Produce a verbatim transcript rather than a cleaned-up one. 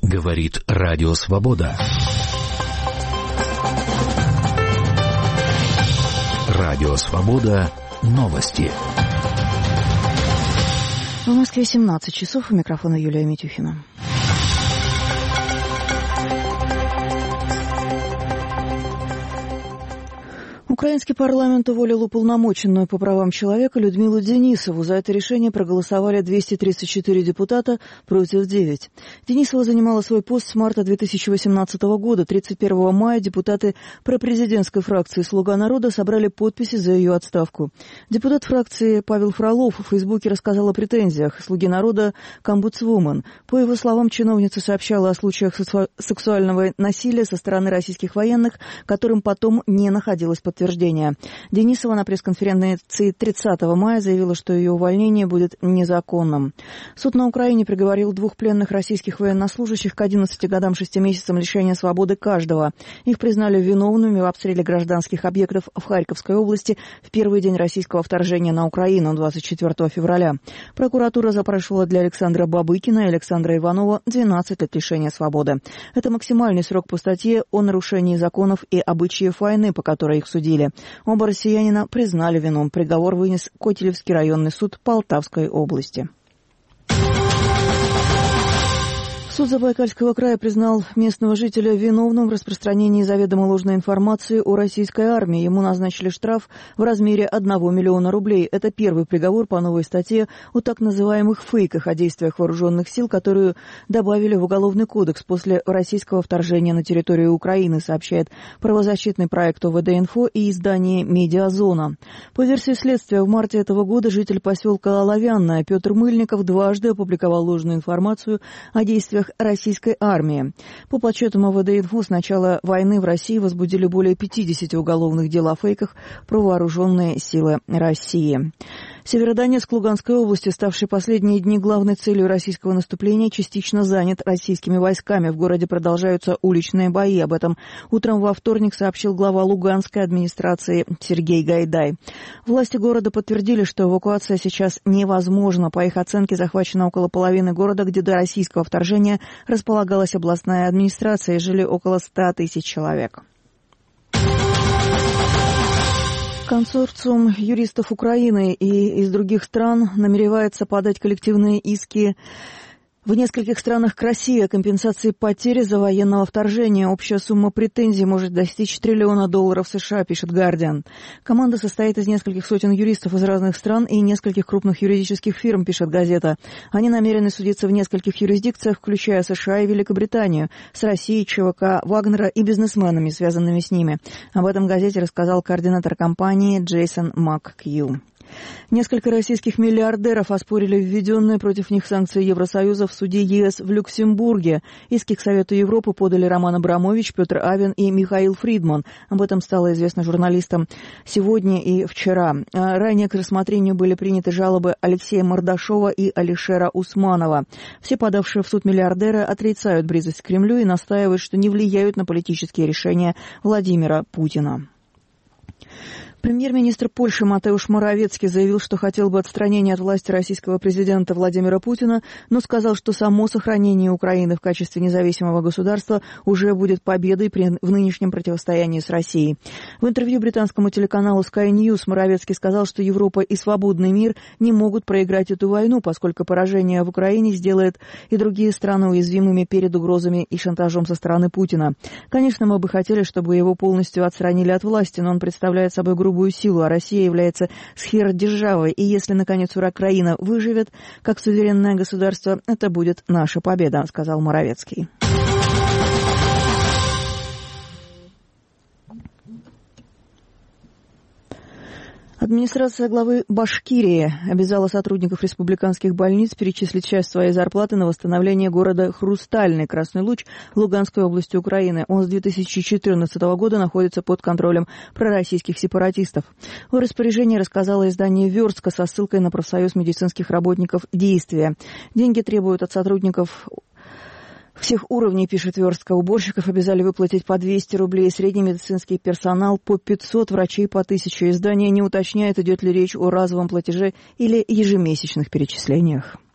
Говорит Радио Свобода. Радио Свобода. Новости. В Москве семнадцать часов. У микрофона Юлия Митюхина. Украинский парламент уволил уполномоченную по правам человека Людмилу Денисову. За это решение проголосовали двести тридцать четыре депутата против девяти. Денисова занимала свой пост с марта две тысячи восемнадцатого года. тридцать первого мая депутаты пропрезидентской фракции «Слуга народа» собрали подписи за ее отставку. Депутат фракции Павел Фролов в Фейсбуке рассказал о претензиях «Слуги народа» к омбудсвумен. По его словам, чиновница сообщала о случаях сексуального насилия со стороны российских военных, которым потом не находилось подтверждения. Денисова на пресс-конференции тридцатого мая заявила, что ее увольнение будет незаконным. Суд на Украине приговорил двух пленных российских военнослужащих к одиннадцати годам шести месяцам лишения свободы каждого. Их признали виновными в обстреле гражданских объектов в Харьковской области в первый день российского вторжения на Украину двадцать четвёртого февраля. Прокуратура запрашивала для Александра Бабыкина и Александра Иванова двенадцать лет лишения свободы. Это максимальный срок по статье о нарушении законов и обычаев войны, по которой их судили. Оба россиянина признали вину. Приговор вынес Котелевский районный суд Полтавской области. Суд Забайкальского края признал местного жителя виновным в распространении заведомо ложной информации о российской армии. Ему назначили штраф в размере одного миллиона рублей. Это первый приговор по новой статье о так называемых фейках о действиях вооруженных сил, которую добавили в Уголовный кодекс после российского вторжения на территорию Украины, сообщает правозащитный проект о вэ дэ инфо и издание «Медиазона». По версии следствия, в марте этого года житель поселка Оловянное Петр Мыльников дважды опубликовал ложную информацию о действиях российской армии. По подсчетам о вэ дэ инфо, с начала войны в России возбудили более пятидесяти уголовных дел о фейках про вооруженные силы России. Северодонецк Луганской области, ставший последние дни главной целью российского наступления, частично занят российскими войсками. В городе продолжаются уличные бои. Об этом утром во вторник сообщил глава Луганской администрации Сергей Гайдай. Власти города подтвердили, что эвакуация сейчас невозможна. По их оценке, захвачено около половины города, где до российского вторжения располагалась областная администрация, и жили около ста тысяч человек. Консорциум юристов Украины и из других стран намеревается подать коллективные иски в нескольких странах к России о компенсации потери за военного вторжения. Общая сумма претензий может достичь триллиона долларов США, пишет Guardian. Команда состоит из нескольких сотен юристов из разных стран и нескольких крупных юридических фирм, пишет газета. Они намерены судиться в нескольких юрисдикциях, включая США и Великобританию, с Россией, ЧВК Вагнера и бизнесменами, связанными с ними. Об этом газете рассказал координатор компании Джейсон МакКью. Несколько российских миллиардеров оспорили введенные против них санкции Евросоюза в суде е эс в Люксембурге. Иски к Совету Европы подали Роман Абрамович, Петр Авен и Михаил Фридман. Об этом стало известно журналистам сегодня и вчера. Ранее к рассмотрению были приняты жалобы Алексея Мордашова и Алишера Усманова. Все подавшие в суд миллиардеры отрицают близость к Кремлю и настаивают, что не влияют на политические решения Владимира Путина. Премьер-министр Польши Матеуш Моравецкий заявил, что хотел бы отстранения от власти российского президента Владимира Путина, но сказал, что само сохранение Украины в качестве независимого государства уже будет победой при, в нынешнем противостоянии с Россией. В интервью британскому телеканалу Sky News Моравецкий сказал, что Европа и свободный мир не могут проиграть эту войну, поскольку поражение в Украине сделает и другие страны уязвимыми перед угрозами и шантажом со стороны Путина. Конечно, мы бы хотели, чтобы его полностью отстранили от власти, но он представляет собой грубую силу, а Россия является сверхдержавой, и если, наконец, Украина выживет как суверенное государство, это будет наша победа, сказал Моравецкий. Администрация главы Башкирии обязала сотрудников республиканских больниц перечислить часть своей зарплаты на восстановление города Хрустальный, Красный Луч, Луганской области Украины. Он с две тысячи четырнадцатого года находится под контролем пророссийских сепаратистов. В распоряжении рассказало издание «Верстка» со ссылкой на профсоюз медицинских работников «Действия». Деньги требуют от сотрудников всех уровней, пишет Верстка. Уборщиков обязали выплатить по двести рублей, средний медицинский персонал по пятьсот, врачей по тысяче. Издание не уточняет, идет ли речь о разовом платеже или ежемесячных перечислениях.